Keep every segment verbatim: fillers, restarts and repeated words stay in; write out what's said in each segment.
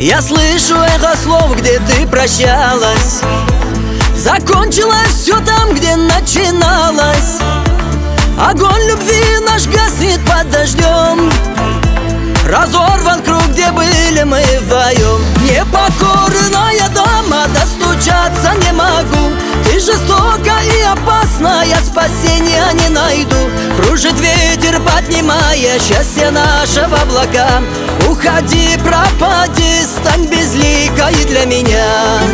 Я слышу эхо слов, где ты прощалась. Закончилось все там, где начиналось. Огонь любви наш гаснет под дождем. Разорван круг, где были мы вдвоем. Непокорная дама, достучаться не могу. Ты жестока и опасна, я спасения не найду. Кружит ветер, поднимая счастье наше в облака. Уходи, пропади, стань безликой для меня.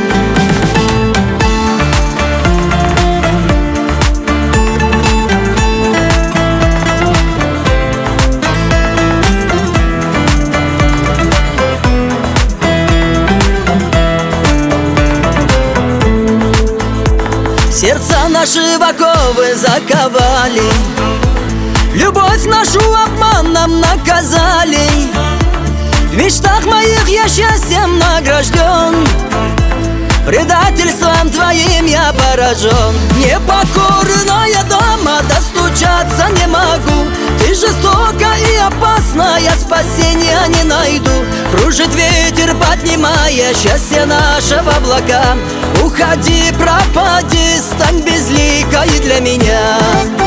Сердца наши в оковы заковали, любовь нашу обманом наказали. В мечтах моих я счастьем награжден, предательством твоим я поражен. Непокорная дама, достучаться не могу. Ты жестока и опасна, я спасения не найду. Кружит ветер, поднимая счастье наше в облака. Уходи, пропади, стань безликой для меня.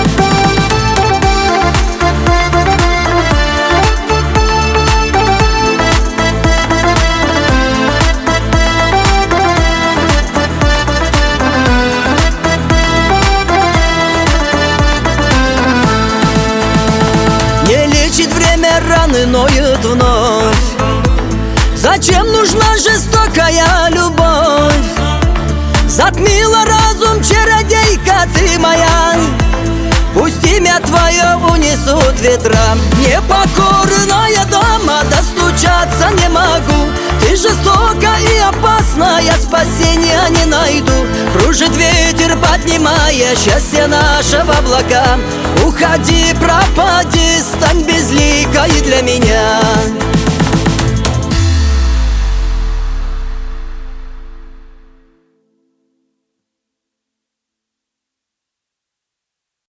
Не лечит время, раны ноют вновь. Зачем нужна жестокая любовь? Затмила разум чародейка ты моя. Пусть имя твое унесут ветра. Непокорная дама, достучаться не могу. Ты жестока и опасна, я спасения не найду. Кружит ветер, поднимая счастье наше в облака. Уходи, пропади, стань безликой для меня.